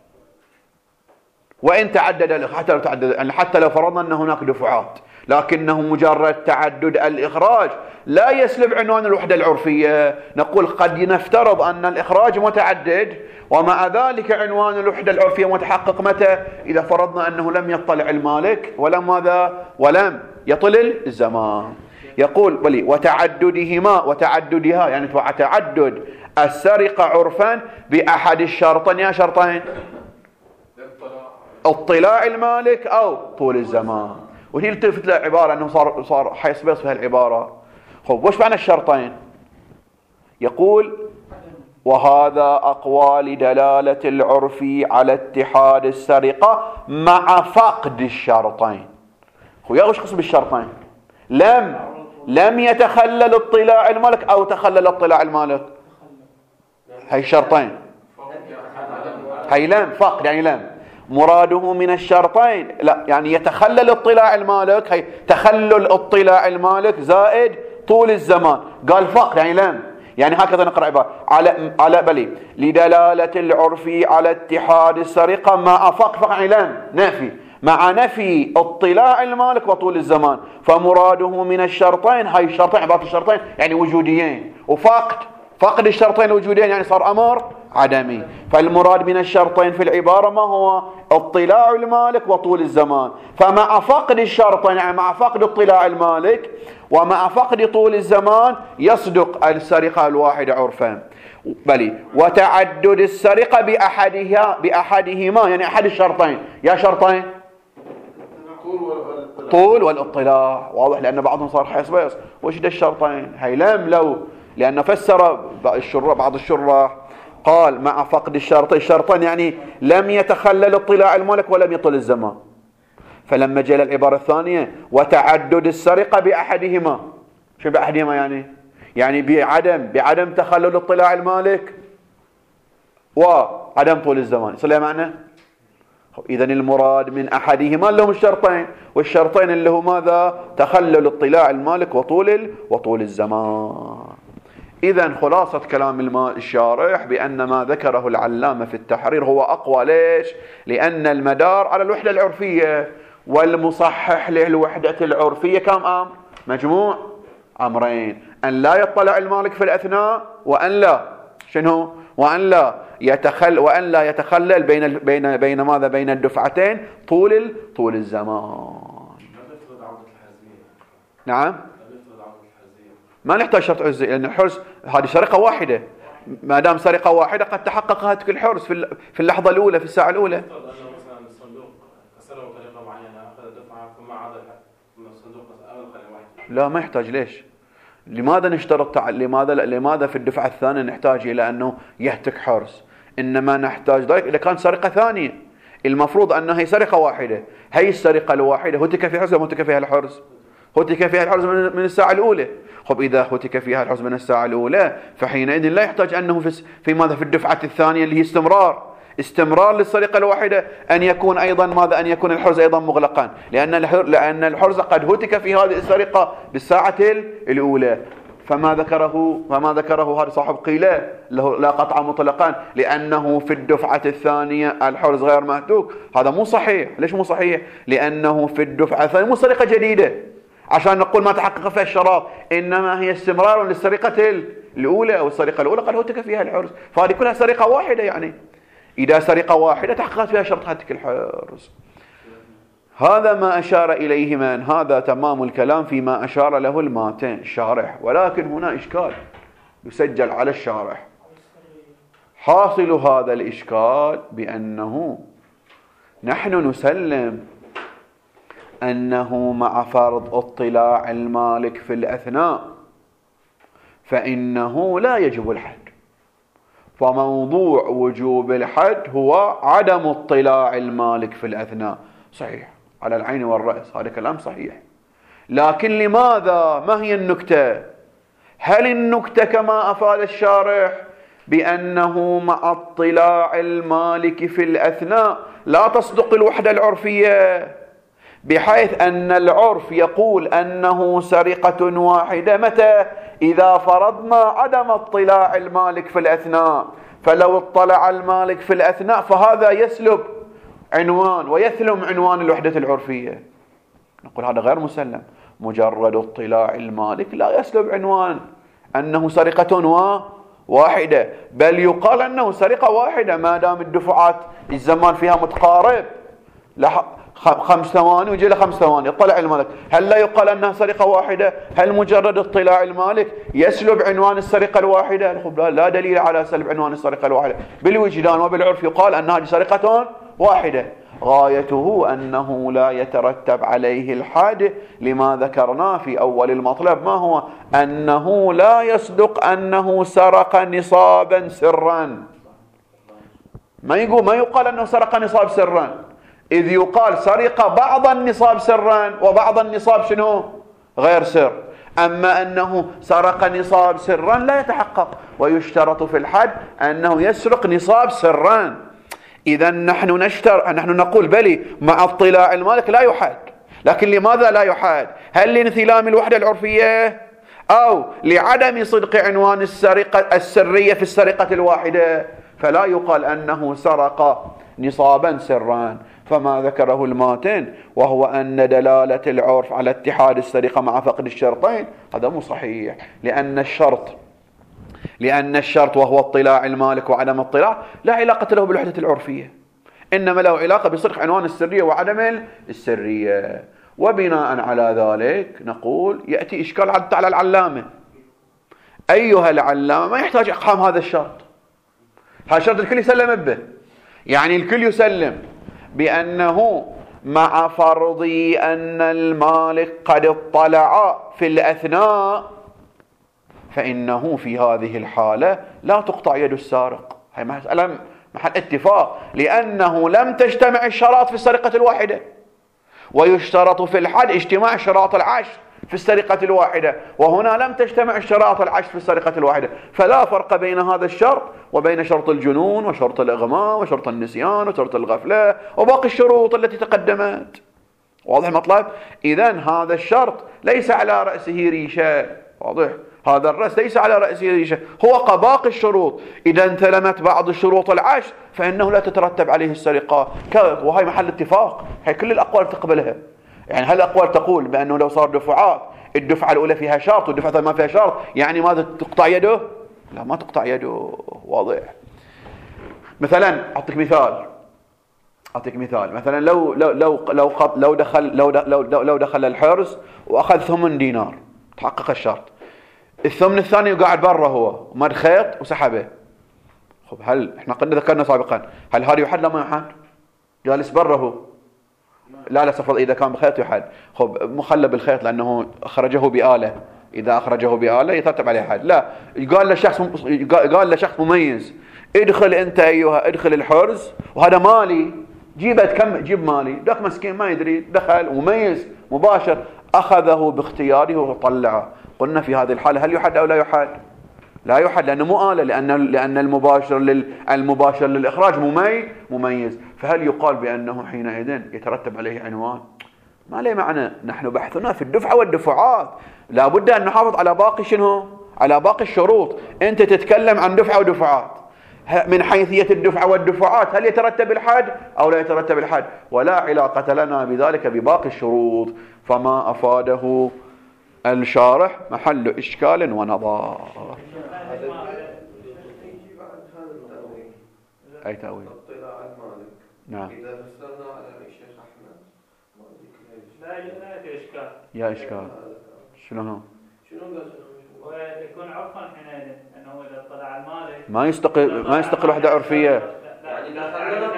وإن تعدد الإخراج حتى لو تعدد، حتى لو فرضنا أن هناك دفعات، لكنه مجرد تعدد الإخراج لا يسلب عنوان الوحدة العرفية. نقول قد نفترض أن الإخراج متعدد ومع ذلك عنوان الوحدة العرفية متحقق متى؟ إذا فرضنا أنه لم يطلع المالك ولم ماذا؟ ولم يطل الزمان. يقول ولي وتعددهما وتعددها يعني تعدد السرقة عرفا بأحد الشرطين، يا شرطين اطلاع المالك أو طول الزمان. وهي التفت للعبارة أنه صار صار حيصبص في هالعبارة. خب وش معنى الشرطين؟ يقول وهذا أقوى لدلالة العرف على اتحاد السرقة مع فقد الشرطين. خو يا وش قسم بالشرطين؟ لم لم يتخلل اطلاع المالك أو تخلل اطلاع المالك. هاي الشرطين، هاي لم فقد يعني لم. مراده من الشرطين لا يعني يتخلل اطلاع المالك، هي تخلل اطلاع المالك زائد طول الزمان. قال فقد يعني لم، يعني هكذا نقرأ عبارة على على بلي لدلالة العرف على اتحاد السرقة مع فقد، فقد يعني لم نفي مع نفي اطلاع المالك وطول الزمان. فمراده من الشرطين، هاي الشرطين عبارة الشرطين يعني وجوديين، وفقد فقد الشرطين الوجوديين يعني صار أمر عدمي. فالمراد من الشرطين في العبارة ما هو؟ اطلاع المالك وطول الزمان. فمع فقد الشرطين يعني مع فقد اطلاع المالك ومع فقد طول الزمان يصدق السرقة الواحدة عرفا. بلي وتعدد السرقة بأحدها بأحدهما يعني أحد الشرطين، يا شرطين طول والاطلاع. واضح لأن بعضهم صار حيصبص وش ده الشرطين؟ هي لم لو لأنه فسر بعض الشراح قال مع فقد الشرطين، الشرطين يعني لم يتخلل اطلاع المالك ولم يطل الزمان. فلما جاء العبارة الثانية وتعدد السرقة بأحدهما، شو بأحدهما يعني؟ يعني بعدم بعدم تخلل اطلاع المالك وعدم طول الزمان، يصير له معنى؟ إذن المراد من أحدهما لهم الشرطين، والشرطين اللي هو ماذا؟ تخلل اطلاع المالك وطول وطول الزمان. إذن خلاصة كلام الشارح بأن ما ذكره العلامة في التحرير هو أقوى. ليش؟ لأن المدار على الوحدة العرفية، والمصحح للوحدة العرفية كم أمر؟ مجموع أمرين: أن لا يطلع المالك في الأثناء، وأن لا شنو؟ وأن لا يتخل وأن لا يتخلل بين بين بين ماذا؟ بين الدفعتين طول طول الزمان. نعم، ما نحتاج شرط عزي، لأن الحرز هذه سرقة واحدة. ما دام سرقة واحدة قد تحقق هاتك الحرز في في اللحظة الأولى، في الساعة الأولى. لا، ما يحتاج. ليش؟ لماذا نشترط لماذا لماذا في الدفعة الثانية نحتاج إلى أنه يهتك حرز؟ إنما نحتاج ذلك إذا كان سرقة ثانية. المفروض أنها هي سرقة واحدة، هي السرقة الواحدة هتك في حرز ولا هتك فيها الحرز؟ هتك فيها الحرز من الساعة الأولى. خب إذا هتك فيها الحرز من الساعة الأولى فحينئذ لا يحتاج أنه في في ماذا؟ في الدفعة الثانية اللي هي استمرار استمرار للسرقة الواحدة أن يكون أيضا ماذا؟ أن يكون الحرز أيضا مغلقا، لأن لأن الحرز قد هتك في هذه السرقة بالساعة الأولى. فما ذكره فما ذكره هذا صاحب قيلة له لا قطع مطلقا، لأنه في الدفعة الثانية الحرز غير مهتوك. هذا مو صحيح. ليش مو صحيح؟ لأنه في الدفعة الثانية مو سرقة جديدة عشان نقول ما تحقق فيها الشرط، إنما هي استمرار للسرقة الأولى، والسرقة الأولى قد هتك فيها الحرز. فهذه كلها سرقة واحدة. يعني إذا سرقة واحدة تحققت فيها شرط هتك الحرز. هذا ما أشار إليه من هذا تمام الكلام فيما أشار له الماتن الشارح، ولكن هنا إشكال يسجل على الشارح. حاصل هذا الإشكال بأنه نحن نسلم أنه مع فرض اطلاع المالك في الأثناء فإنه لا يجب الحد، فموضوع وجوب الحد هو عدم اطلاع المالك في الأثناء. صحيح على العين والرأس، هذا كلام صحيح. لكن لماذا؟ ما هي النكتة؟ هل النكتة كما أفاد الشارح بأنه مع اطلاع المالك في الأثناء لا تصدق الوحدة العرفية، بحيث أن العرف يقول أنه سرقة واحدة متى؟ إذا فرضنا عدم اطلاع المالك في الأثناء. فلو اطلع المالك في الأثناء فهذا يسلب عنوان ويثلم عنوان الوحدة العرفية. نقول هذا غير مسلم. مجرد اطلاع المالك لا يسلب عنوان أنه سرقة واحدة، بل يقال أنه سرقة واحدة ما دام الدفعات الزمان فيها متقارب، خمس ثواني ويجي له خمس ثواني اطلع المالك. هل لا يقال أنها سرقة واحدة؟ هل مجرد اطلاع المالك يسلب عنوان السرقة الواحدة؟ لا دليل على سلب عنوان السرقة الواحدة. بالوجدان وبالعرف يقال أن هذه سرقة واحدة. غايته أنه لا يترتب عليه الحد لما ذكرناه في أول المطلب. ما هو؟ أنه لا يصدق أنه سرق نصابا سرا. ما يقول ما يقال أنه سرق نصاب سرا، إذ يقال سرق بعض النصاب سرا وبعض النصاب شنو؟ غير سر. أما أنه سرق نصاب سرا لا يتحقق، ويشترط في الحد أنه يسرق نصاب سرا. إذا نحن نشتر نحن نقول بلي مع اطلاع المالك لا يحاد. لكن لماذا لا يحاد؟ هل لانثلام الوحدة العرفية أو لعدم صدق عنوان السرقة السرية في السرقة الواحدة؟ فلا يقال أنه سرق نصابا سرا. فما ذكره الماتن وهو أن دلالة العرف على اتحاد السرقة مع فقد الشرطين هذا مو صحيح، لأن الشرط لأن الشرط وهو اطلاع المالك وعدم اطلاع لا علاقة له بالوحدة العرفية، إنما له علاقة بصدق عنوان السرية وعدم السرية. وبناء على ذلك نقول يأتي إشكال على العلامة. أيها العلامة ما يحتاج إقحام هذا الشرط، هذا الشرط الكل يسلم به. يعني الكل يسلم بأنه مع فرض أن المالك قد اطلع في الأثناء فإنه في هذه الحالة لا تقطع يد السارق. هي مسألة محل اتفاق، لأنه لم تجتمع الشرائط في السرقة الواحدة، ويشترط في الحد اجتماع شرائط العشر في السرقة الواحدة، وهنا لم تجتمع الشرائط العشر في السرقة الواحدة، فلا فرق بين هذا الشرط وبين شرط الجنون وشرط الإغماء وشرط النسيان وشرط الغفلة وباقي الشروط التي تقدمت. واضح المطلب؟ إذن هذا الشرط ليس على رأسه ريشة. واضح؟ هذا الرأس ليس على رأسه ريشة، هو كباقي الشروط. إذا انتلمت بعض الشروط العشر فإنه لا تترتب عليه السرقة، وهي محل اتفاق. هي كل الأقوال تقبلها. يعني هل الأقوال تقول بأنه لو صار دفعات الدفعة الأولى فيها شرط والدفعة الثانية ما فيها شرط يعني ماذا تقطع يده؟ لا، ما تقطع يده. واضح؟ مثلا أعطيك مثال أعطيك مثال مثلا لو لو لو لو لو دخل لو لو لو دخل الحرز وأخذ ثمن دينار، تحقق الشرط. الثمن الثاني قاعد برا هو ومد خيط وسحبه. خب هل احنا قلنا ذكرنا سابقا هل هذا يحد لا ما يحد؟ جالس برا هو، لا لا سفر إذا كان بخيط يحد. خب مخلى بالخيط لأنه أخرجه بآلة، إذا أخرجه بآلة يترتب عليه حد. لا، قال لشخص قال لشخص مميز ادخل أنت أيها ادخل الحرز وهذا مالي، جيبت كم جيب مالي. ذاك مسكين ما يدري، دخل مميز مباشر أخذه باختياره وطلعه. قلنا في هذه الحالة هل يحد أو لا يحد؟ لا يحد، لأنه مو آلة، لأن لأن المباشر لل المباشر للإخراج ممي مميز. فهل يقال بأنه حينئذ يترتب عليه عنوان؟ ما له معنى. نحن بحثنا في الدفعة والدفعات، لا بد أن نحافظ على باقي شنو؟ على باقي الشروط. أنت تتكلم عن دفعة ودفعات، من حيثية الدفعة والدفعات هل يترتب الحد أو لا يترتب الحد؟ ولا علاقة لنا بذلك بباقي الشروط. فما أفاده الشارح محل إشكال ونظار. أي تأويل؟ اطلاع المالك. نعم. إذا فسرنا على الشيخ أحمد ما ذكر لا لا في إشكال. يا إشكال. شنو هو؟ شنو قال؟ ويكون عرفا حينئذ أنه إذا اطلع المالك ما يستقل ما يستقل وحدة عرفية. يعني إذا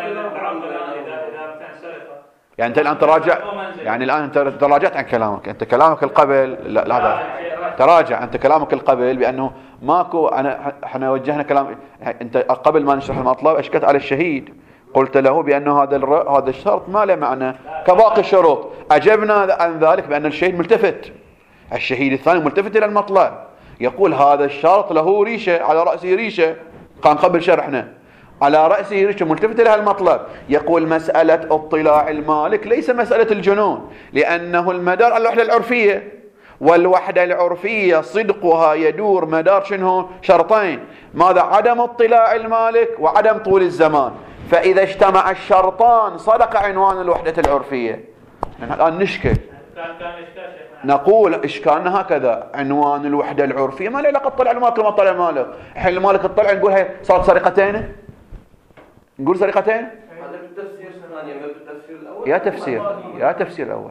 إذا كان سرقة. يعني أنت الآن تراجع، يعني الآن أنت تراجعت عن كلامك. أنت كلامك القبل لا لا تراجع. أنت كلامك القبل بأنه ماكو، أنا احنا وجهنا كلام. أنت قبل ما نشرح المطلب أشكت على الشهيد، قلت له بأنه هذا هذا الشرط ما له معنى كباقي الشروط. أجبنا عن ذلك بأن الشهيد ملتفت، الشهيد الثاني ملتفت إلى المطلب، يقول هذا الشرط له ريشة، على رأسه ريشة. كان قبل شرحنا على رأسه ريشة ملتفت إلى المطلب. يقول مسألة اطلاع المالك ليس مسألة الجنون، لأنه المدار على الوحدة العرفية، والوحدة العرفية صدقها يدور مدار شنو؟ شرطين، ماذا؟ عدم اطلاع المالك وعدم طول الزمان. فإذا اجتمع الشرطان صدق عنوان الوحدة العرفية. الآن نشكل نقول إشكالنا هكذا، عنوان الوحدة العرفية ما له علاقة اطلاع المالك وما اطلاع المالك. الحين المالك اطلع نقول هي صارت سرقتين، نقول سرقتين. هذا بالتفسير الثاني ما بالتفسير الأول. يا تفسير يا تفسير الأول.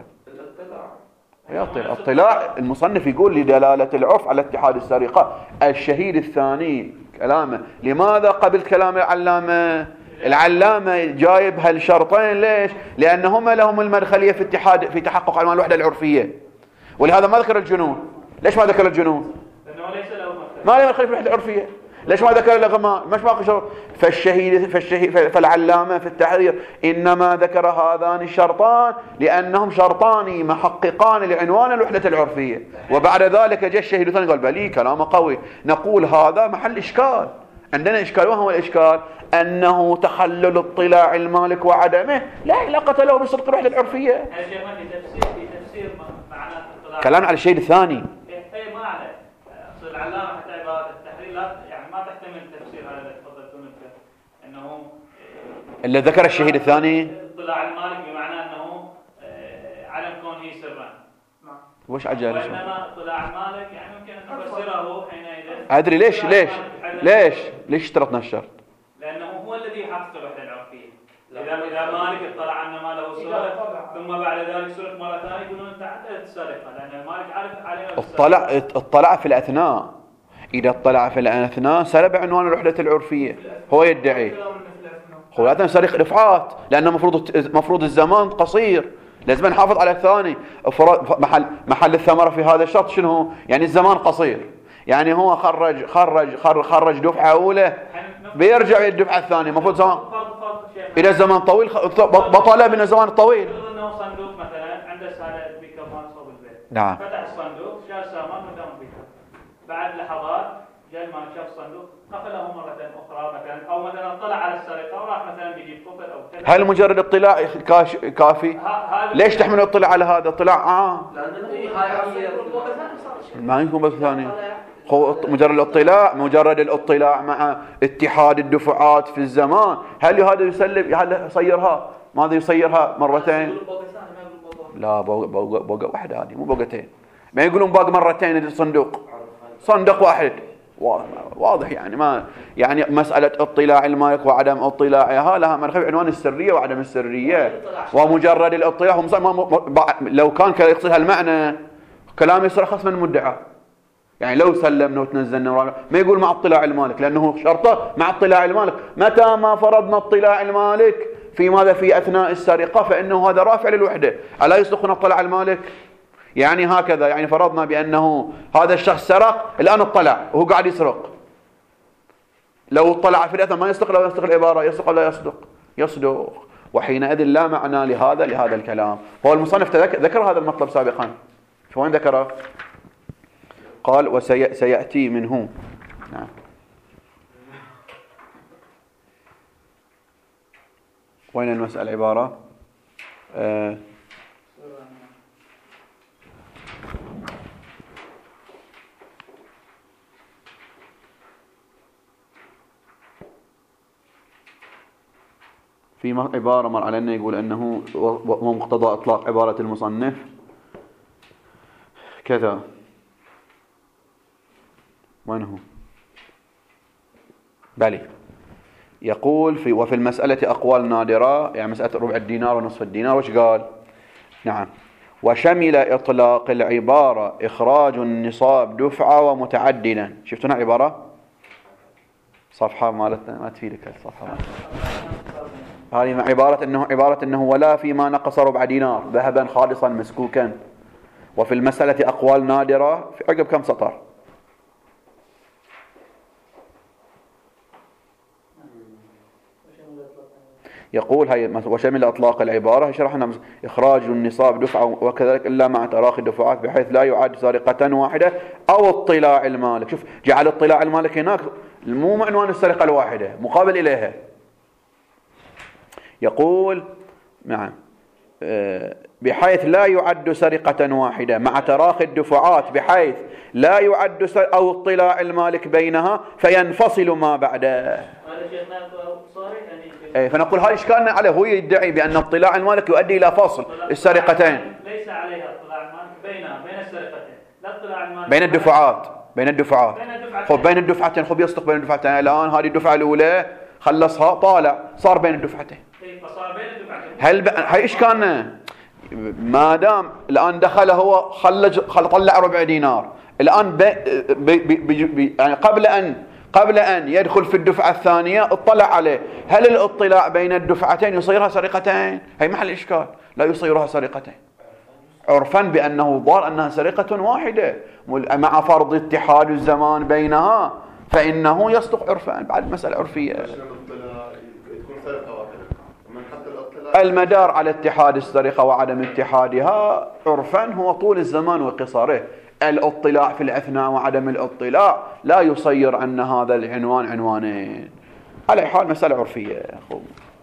يا اطلاع اطلاع المصنف يقول لدلالة العرف على اتحاد السرقة. الشهيد الثاني كلامه لماذا قبل كلام العلامة؟ العلامة جايب هالشرطين ليش؟ لأنهما لهم المدخلية في اتحاد في تحقق عنوان الوحدة العرفية، ولهذا ما ذكر الجنون. ليش ما ذكر الجنون؟ لأنه ليس له مدخل. ما له مدخل في الوحدة العرفية. ليش ما ذكر الإغماء؟ مش باقي شرط. فالشهيد فالشهيد فالعلامة في التحرير إنما ذكر هذان الشرطان لأنهم شرطان محققان لعنوان الوحدة العرفية. وبعد ذلك جاء الشهيد الثاني قال بلي كلامه قوي. نقول هذا محل إشكال، عندنا إشكال. وهو الإشكال أنه تخلل اطلاع المالك وعدمه لا علاقة له بصدق الوحدة العرفية. يا شيخ في تفسير في تفسير معناه اطلاع. كلام على الشهيد الثاني. إيه ما عليه. أصل العلامة حتى عبارة التحرير لا يعني ما تحتمل تفسير هذا اللي تفضلتم أنت أنه اللي ذكر الشهيد الثاني اطلاع المالك بمعنى أنه علم كونه سرا. وش عجل؟ وإنما اطلاع المالك يعني ممكن أن نفسره حينئذ. أدري ليش ليش ليش ليش اشترطنا الشرط؟ لأنه هو الذي يحقق الوحدة العرفية. إذا إذا مالك اطلع أن ما له سرقة ثم بعد ذلك سرق مرة ثانية يقولون أنت عدت السرقة لأن المالك عارف عليه. اطلع اطلع في الأثناء. إذا اطلع في الأثناء سلب عنوان الوحدة العرفية. هو يدعي هو لازم سرق دفعات لأنه مفروض مفروض الزمان قصير، لازم نحافظ على الثاني. محل محل الثمرة في هذا الشرط شنو؟ يعني الزمان قصير. يعني هو خرج خرج خرج, خرج دفعة أولى بيرجع للدفعة الثانية المفروض زمان إذا الزمان طويل بطلة من الزمان الطويل. انه صندوق مثلا عنده سالة بيكر مال صوب البيت. نعم. فتح الصندوق شال سامان ودام بيكر. بعد لحظات جاء المالك شاف الصندوق قفله مرة أخرى مثلا أو مثلا اطلع على السرقة وراح مثلا بيجيب قفل أو كذا. هل مجرد اطلاع كافي؟ ليش تحمل اطلاع على هذا اطلاع عام؟ ما يكون بس ثاني. مجرد الاطلاع مجرد الاطلاع مع اتحاد الدفعات في الزمان. هل هذا يسلم هل يصيرها ماذا يصيرها مرتين؟ لا بوقة بوقة واحدة هذه مو بوقتين. ما يقولون باق مرتين الصندوق صندوق واحد واضح يعني ما يعني مسألة اطلاع المالك وعدم اطلاعها لها مرخب عنوان السرية وعدم السرية ومجرد الاطلاع هم لو كان يقصدها المعنى كلام يصرخص من المدعى. يعني لو سلمنا وتنزلنا ما يقول مع اطلاع المالك لأنه شرطه مع اطلاع المالك. متى ما فرضنا اطلاع المالك في ماذا في أثناء السرقة فإنه هذا رافع للوحدة. ألا يصدق اطلاع المالك؟ يعني هكذا يعني فرضنا بأنه هذا الشخص سرق الآن اطلع وهو قاعد يسرق. لو اطلع في الأثناء ما يصدق لو يصدق العبارة يصدق ولا يصدق؟ يصدق. وحينئذ لا معنى لهذا لهذا الكلام. هو المصنف ذكر هذا المطلب سابقا. في وين ذكره؟ قال وسيأتي منه. نعم. وين المسألة عبارة؟ آه في عبارة مر علينا يقول أنه ومقتضى إطلاق عبارة المصنف كذا. وين هو؟ بلي يقول في وفي المسألة أقوال نادرة يعني مسألة ربع الدينار ونصف الدينار. وش قال؟ نعم. وشمل إطلاق العبارة إخراج النصاب دفعة ومتعدلا. شفتونا عبارة صفحة مالتنا ما تفيدك الصفحة هذه مع عبارة أنه عبارة أنه ولا فيما نقص ربع دينار ذهبا خالصا مسكوكا. وفي المسألة أقوال نادرة في عقب كم سطر؟ يقول هي وشمل اطلاق العباره شرحنا اخراج النصاب دفعه وكذلك الا مع تراخي الدفعات بحيث لا يعد سرقه واحده او اطلاع المالك. شوف جعل اطلاع المالك هناك مو عنوان السرقه الواحده مقابل اليها. يقول نعم بحيث لا يعد سرقة واحدة مع تراخي الدفعات بحيث لا يعد أو اطلاع المالك بينها فينفصل ما بعده. هذا شيخنا صاري يعني فنقول هذا إشكالنا عليه. هو يدعي بأن اطلاع المالك يؤدي إلى فصل السرقتين. ليس عليها اطلاع المالك بينها بين السرقتين لا اطلاع المالك بين الدفعات بين الدفعات خب بين الدفعتين خب يصدق بين الدفعتين. الآن هذه الدفعة الأولى خلصها طالع صار بين الدفعتين. هل ب... هاي إشكالنا ما دام الآن دخل هو خلج خل طلع ربع دينار الآن ب... ب... ب... ب... يعني قبل أن قبل أن يدخل في الدفعة الثانية اطلع عليه. هل الاطلاع بين الدفعتين يصيرها سرقتين؟ هي محل إشكال. لا يصيرها سرقتين عرفا بأنه ضار أنها سرقة واحدة مع فرض اتحاد الزمان بينها فإنه يصدق عرفا. بعد مسألة عرفية المدار على اتحاد السرقة وعدم اتحادها عرفا هو طول الزمان وقصره. الاطلاع في الأثناء وعدم الاطلاع لا يصير أن هذا العنوان عنوانين. على حال مسألة عرفية. خب.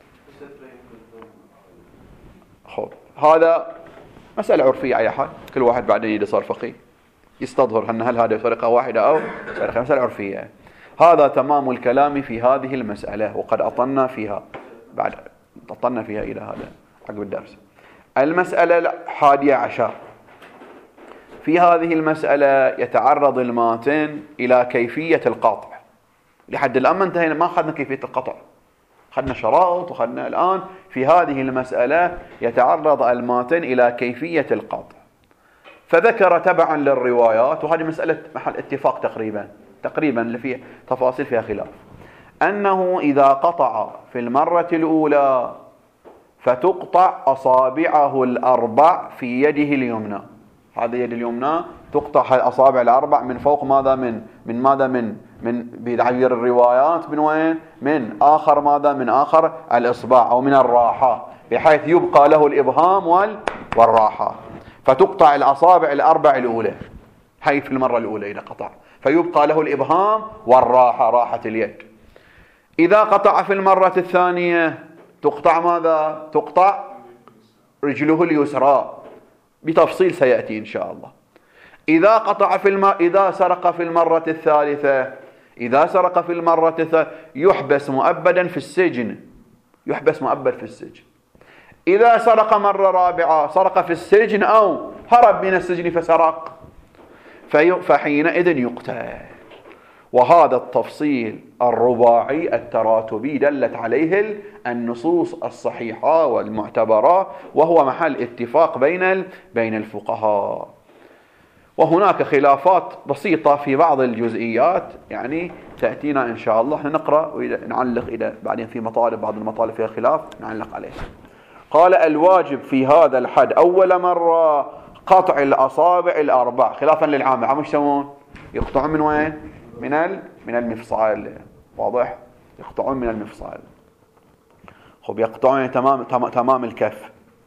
خب. هذا مسألة عرفية على حال كل واحد بعدين إذا صار فقيه يستظهر أن هل هذا سرقة واحدة أو سرقة. مسألة عرفية. هذا تمام الكلام في هذه المسألة وقد أطلنا فيها بعد أطلنا فيها إلى هذا عقب الدرس. المسألة الحادية عشر. في هذه المسألة يتعرض الماتن إلى كيفية القطع. لحد الآن ما انتهينا ما أخذنا كيفية القطع أخذنا شرائط وأخذنا الآن في هذه المسألة يتعرض الماتن إلى كيفية القطع. فذكر تبعا للروايات وهذه مسألة محل اتفاق تقريبا تقريبا اللي فيه تفاصيل فيها خلاف أنه إذا قطع في المرة الأولى فتقطع أصابعه الأربع في يده اليمنى. هذه يد اليمنى تقطع الأصابع الأربع من فوق ماذا من من ماذا من من بتعبير الروايات من وين؟ من آخر ماذا؟ من آخر الإصبع أو من الراحة، بحيث يبقى له الإبهام وال والراحة. فتقطع الأصابع الأربع الأولى، هي في المرة الأولى إذا قطع، فيبقى له الإبهام والراحة، راحة اليد. إذا قطع في المرة الثانية تقطع ماذا؟ تقطع رجله اليسرى، بتفصيل سيأتي إن شاء الله. إذا قطع في الم... إذا سرق في المرة الثالثة إذا سرق في المرة الثالثة يحبس مؤبدا في السجن، يحبس مؤبد في السجن. إذا سرق مرة رابعة، سرق في السجن أو هرب من السجن فسرق، في... فحينئذ يقتل. وهذا التفصيل الرباعي التراتبي دلت عليه النصوص الصحيحة والمعتبرة، وهو محل اتفاق بين بين الفقهاء. وهناك خلافات بسيطة في بعض الجزئيات يعني تأتينا إن شاء الله، نقرأ ونعلق إلى بعدين في مطالب، بعض المطالب فيها خلاف نعلق عليه. قال: الواجب في هذا الحد أول مرة قطع الأصابع الأربع، خلافا للعامة. عم يسوون؟ يقطعون من وين؟ من ال... من المفصل. واضح؟ يقطعون من المفصل. خب يقطعون تمام تمام الكف.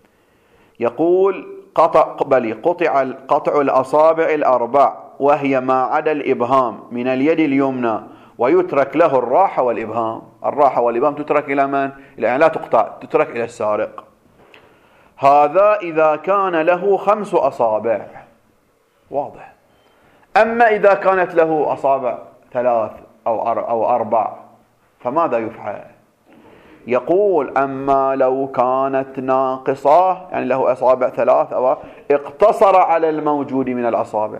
يقول: قطع قبلي قطع قطع الأصابع الأربع وهي ما عدا الإبهام من اليد اليمنى، ويترك له الراحة والإبهام. الراحة والإبهام تترك إلى من؟ يعني لا تقطع، تترك إلى السارق. هذا إذا كان له خمس أصابع. واضح. أما إذا كانت له أصابع ثلاث أو أو أربع فماذا يفعل؟ يقول: أما لو كانت ناقصة، يعني له أصابع ثلاث أو اقتصر على الموجود من الأصابع.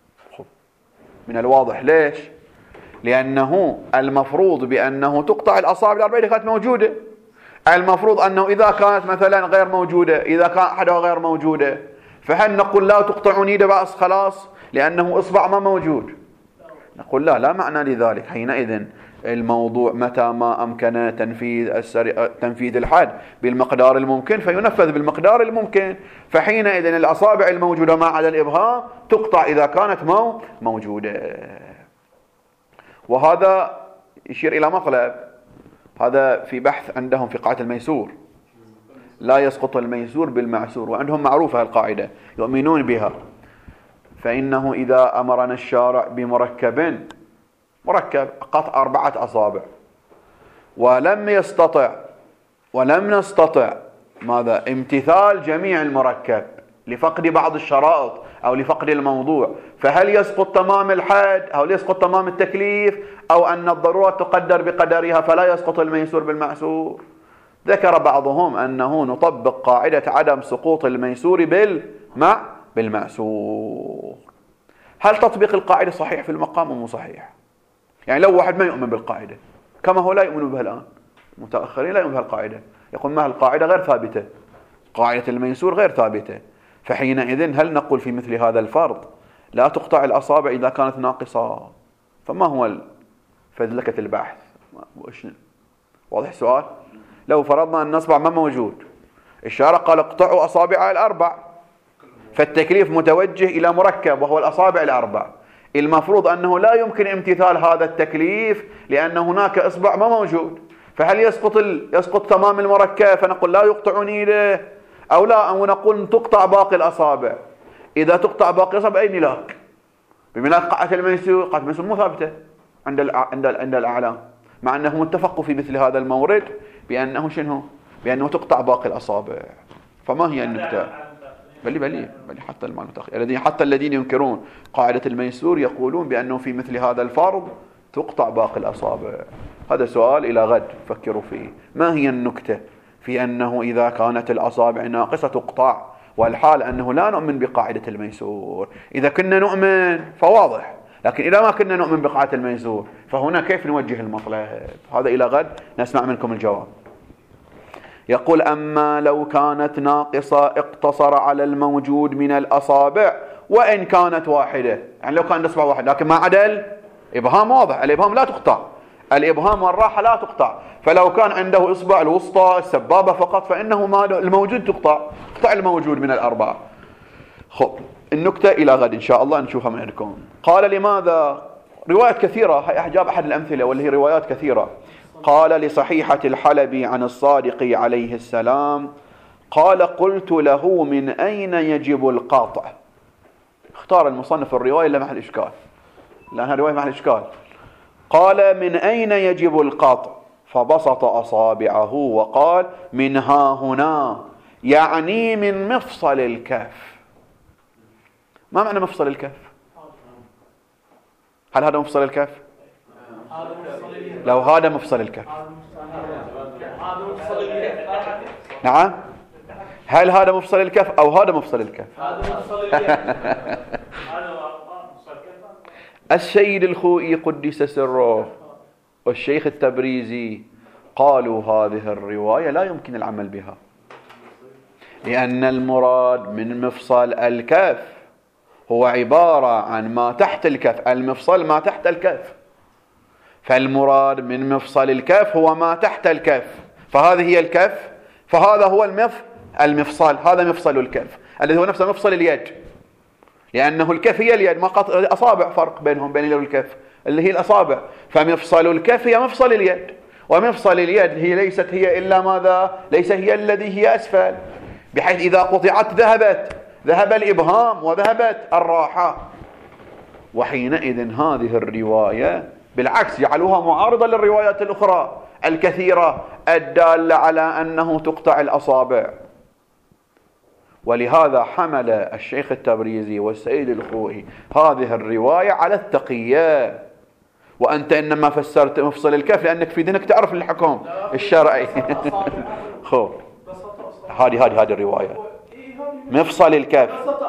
من الواضح ليش؟ لأنه المفروض بأنه تقطع الأصابع الأربعة إذا كانت موجودة. المفروض أنه إذا كانت مثلا غير موجودة، إذا كان أحدها غير موجودة، فهل نقول لا تقطعون يده بأس خلاص لأنه إصبع ما موجود؟ نقول لا، لا معنى لذلك. حينئذ الموضوع متى ما أمكن تنفيذ السري... تنفيذ الحد بالمقدار الممكن فينفذ بالمقدار الممكن. فحينئذ الأصابع الموجودة ما عدا الإبهام تقطع إذا كانت مو موجودة. وهذا يشير إلى مطلب، هذا في بحث عندهم في قاعدة الميسور، لا يسقط الميسور بالمعسور، وعندهم معروفة القاعدة يؤمنون بها. فإنه إذا أمرنا الشارع بمركب مركب قطع أربعة أصابع ولم يستطع ولم نستطع ماذا؟ امتثال جميع المركب لفقد بعض الشرائط أو لفقد الموضوع، فهل يسقط تمام الحد أو يسقط تمام التكليف، أو أن الضرورة تقدر بقدرها فلا يسقط الميسور بالمعسور؟ ذكر بعضهم أنه نطبق قاعدة عدم سقوط الميسور بالمع بالمعسور. هل تطبيق القاعدة صحيح في المقام أو مو صحيح؟ يعني لو واحد ما يؤمن بالقاعدة كما هو لا يؤمن بها الآن، متأخرين لا يؤمن بها القاعدة، يقول ما القاعدة غير ثابتة، قاعدة الميسور غير ثابتة، فحينئذ هل نقول في مثل هذا الفرض لا تقطع الأصابع إذا كانت ناقصة؟ فما هو فذلكة البحث؟ واضح السؤال؟ لو فرضنا أن أصبع ما موجود، الشارع قال اقطعوا أصابع الأربع، فالتكليف متوجه إلى مركب وهو الأصابع الأربع، المفروض أنه لا يمكن امتثال هذا التكليف لأن هناك إصبع ما موجود، فهل يسقط ال... يسقط تمام المركب فنقول لا يقطعون يده، أو لا أو نقول تقطع باقي الأصابع؟ إذا تقطع باقي الأصابع أي ملاك؟ بملاك قاعدة الميسور، قاعدة الميسور مو ثابتة عند الع... عند ال... عند الأعلام، مع أنهم اتفقوا في مثل هذا المورد بأنه شنو؟ بأنه تقطع باقي الأصابع. فما هي النكتة؟ بلي بلي بلي حتى الذين حتى الذين ينكرون قاعدة الميسور يقولون بأنه في مثل هذا الفرض تقطع باقي الأصابع. هذا سؤال إلى غد فكروا فيه. ما هي النكتة في أنه إذا كانت الأصابع ناقصة تقطع، والحال أنه لا نؤمن بقاعدة الميسور؟ إذا كنا نؤمن فواضح، لكن إذا ما كنا نؤمن بقاعدة الميسور فهنا كيف نوجه المطلب؟ هذا إلى غد نسمع منكم الجواب. يقول: أما لو كانت ناقصة اقتصر على الموجود من الأصابع وإن كانت واحدة، يعني لو كان إصبع واحد لكن ما عدا الإبهام. واضح الإبهام لا تقطع، الإبهام والراحة لا تقطع، فلو كان عنده إصبع الوسطى السبابة فقط فإنه ما الموجود تقطع، تقطع الموجود من الأربعة. خب النكتة إلى غد إن شاء الله نشوفها من عندكم. قال لماذا؟ روايات كثيرة، جاب أحد الأمثلة واللي هي روايات كثيرة. قال لصحيحة الحلبي عن الصادق عليه السلام قال قلت له من أين يجب القاطع. اختار المصنف الرواية اللي محل إشكال، لأنها رواية محل إشكال. قال من أين يجب القاطع، فبسط أصابعه وقال من ها هنا، يعني من مفصل الكف. ما معنى مفصل الكف؟ هل هذا مفصل الكف؟ لو هذا مفصل الكف. نعم، هل هذا مفصل الكف أو هذا مفصل الكف؟ السيد الخوئي قدس سره والشيخ التبريزي قالوا هذه الرواية لا يمكن العمل بها، لأن المراد من مفصل الكف هو عبارة عن ما تحت الكف، المفصل ما تحت الكف، فالمراد من مفصل الكف هو ما تحت الكف، فهذه هي الكف، فهذا هو المف المفصل، هذا مفصل الكف الذي هو نفسه مفصل اليد، لأنه الكف هي اليد، ما قط... أصابع فرق بينهم بين اليد والكف اللي هي الأصابع، فمفصل الكف هي مفصل اليد، ومفصل اليد هي ليست هي إلا ماذا؟ ليس هي الذي هي أسفل، بحيث إذا قطعت ذهبت ذهب الإبهام وذهبت الراحة. وحينئذ هذه الرواية بالعكس جعلوها معارضة للروايات الأخرى الكثيرة الدالة على أنه تقطع الأصابع. ولهذا حمل الشيخ التبريزي والسيد الخوئي هذه الرواية على التقية. وأنت إنما فسرت مفصل الكف لأنك في ذهنك تعرف الحكم الشرعي. خو هذه هذه هذه الرواية مفصل الكف،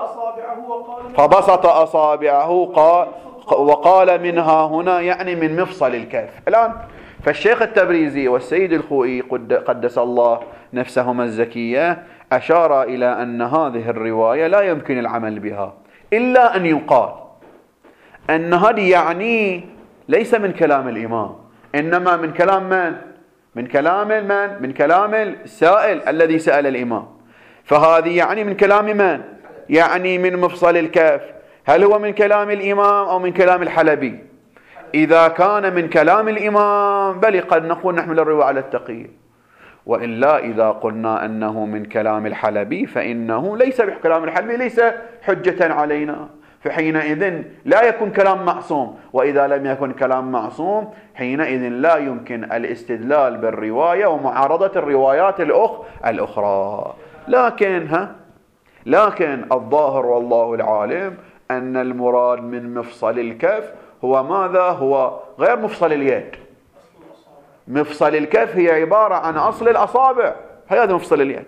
فبسط أصابعه قال وقال منها هنا، يعني من مفصل الكف. الآن فالشيخ التبريزي والسيد الخوئي قدس الله نفسهما الزكية أشار إلى أن هذه الرواية لا يمكن العمل بها، إلا أن يقال أن هذه يعني ليس من كلام الإمام، إنما من كلام من؟ من كلام من؟ من كلام السائل الذي سأل الإمام. فهذه يعني من كلام من؟ يعني من مفصل الكف. هل هو من كلام الإمام أو من كلام الحلبي؟ إذا كان من كلام الإمام بل قد نقول نحمل الرواية على التقية، وإلا إذا قلنا أنه من كلام الحلبي فإنه ليس بكلام الحلبي ليس حجة علينا، فحينئذ لا يكون كلام معصوم، وإذا لم يكن كلام معصوم حينئذ لا يمكن الاستدلال بالرواية ومعارضة الروايات الأخ الأخرى. لكن ها لكن الظاهر والله العالم أن المراد من مفصل الكف هو ماذا؟ هو غير مفصل اليد. مفصل الكف هي عبارة عن أصل الأصابع، هذا مفصل اليد.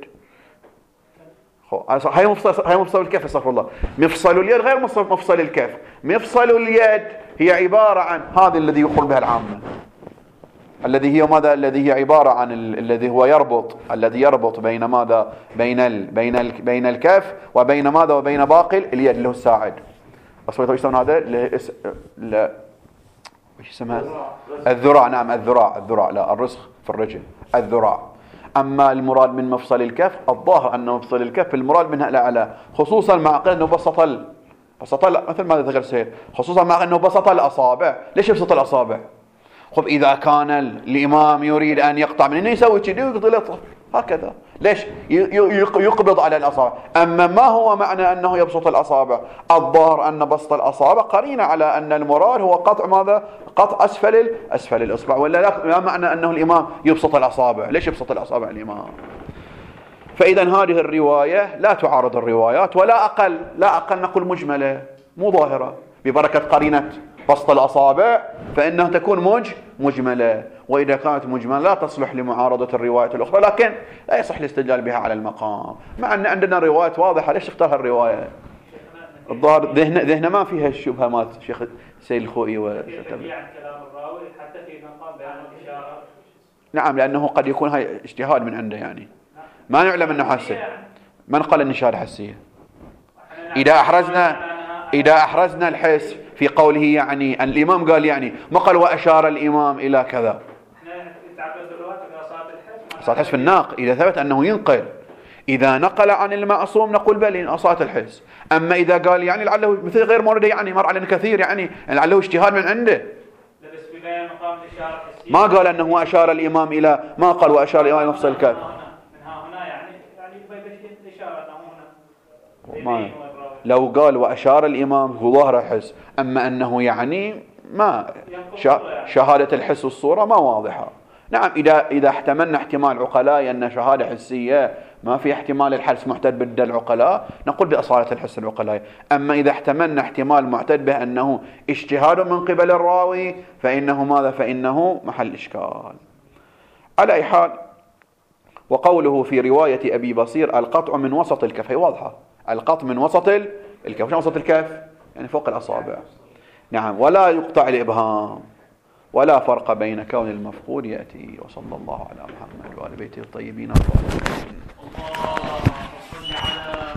هي مفصل هي مفصل الكف، استغفر الله. مفصل اليد غير مفصل الكف. مفصل اليد هي عبارة عن هذا الذي يقول بها العامة، الذي هي ماذا؟ الذي هي عبارة عن ال... الذي هو يربط الذي يربط بين ماذا؟ بين ال... بين ال... بين الكف وبين ماذا؟ وبين باقي اليد اللي هو الساعد. أصبحت ايش يسمون هذا؟ ل... ل... ايش اسمها؟ الذراع. نعم الذراع، الذراع لا الرسخ في الرجل، الذراع. أما المراد من مفصل الكف الظاهر أن مفصل الكف المراد منها الأعلى، خصوصا مع قيد أنه بسط ال... بسط ال... مثل ما ذكر سيد، خصوصا مع أنه بسط الأصابع. ليش يبسط الأصابع؟ خب إذا كان الإمام يريد أن يقطع من هنا يسوي كذي ويقطع هكذا، ليش يقبض على الأصابع؟ أما ما هو معنى أنه يبسط الأصابع؟ الظاهر أن بسط الأصابع قرينة على أن المراد هو قطع ماذا؟ قطع أسفل أسفل الإصبع، ولا لا معنى أنه الإمام يبسط الأصابع. ليش يبسط الأصابع الإمام؟ فإذا هذه الرواية لا تعارض الروايات، ولا أقل لا أقل نقول مجملة مو ظاهرة، ببركة قرينة بسط الأصابع فإنها تكون مج مجملة، وإذا كانت مجملة لا تصلح لمعارضة الروايات الأخرى، لكن لا يصح الاستدلال بها على المقام، مع أن عندنا روايات واضحة. ليش اختار الرواية؟ الظاهر ذهن ذهن ما فيها الشبهة مات شيخ سيد الخوئي و يعني كلام الراوي حتى في مقام بيان الإشارة. نعم، لأنه قد يكون هاي اجتهاد من عنده، يعني ما نعلم أنه حسي. من قال أن الإشارة حسية؟ إذا أحرزنا إذا أحرزنا الحس في قوله، يعني الإمام قال يعني ما قال وأشار الإمام إلى كذا. صارت الحس في الناق إذا ثبت أنه ينقل. إذا نقل عن المعصوم نقول بل أصالة الحس. أما إذا قال يعني لعله مثل غير مورد يعني مر علينا كثير يعني لعله اجتهاد من عنده، بس في بيان مقام الإشارة الحسية ما قال أنه أشار الإمام إلى، ما قال وأشار الإمام إلى مفصل الكف. من ها هنا يعني يعني الإشارة هنا ما لو قال وأشار الإمام هو ظاهر الحس، أما أنه يعني ما شهادة الحس والصورة ما واضحة. نعم إذا إذا احتملنا احتمال عقلاء أن شهادة حسية ما في احتمال الحس معتد بالدل العقلاء نقول بأصالة الحس العقلاء. أما إذا احتملنا احتمال معتد به أنه اجتهاد من قبل الراوي فإنه ماذا؟ فإنه محل إشكال. على أي حال، وقوله في رواية أبي بصير القطع من وسط الكف، هي واضحة، القطع من وسط الكف. شو وسط الكف؟ يعني فوق الأصابع. نعم، ولا يقطع الإبهام، ولا فرق بين كون المفقود يأتي. وصلى الله على محمد وآل بيته الطيبين الطاهرين.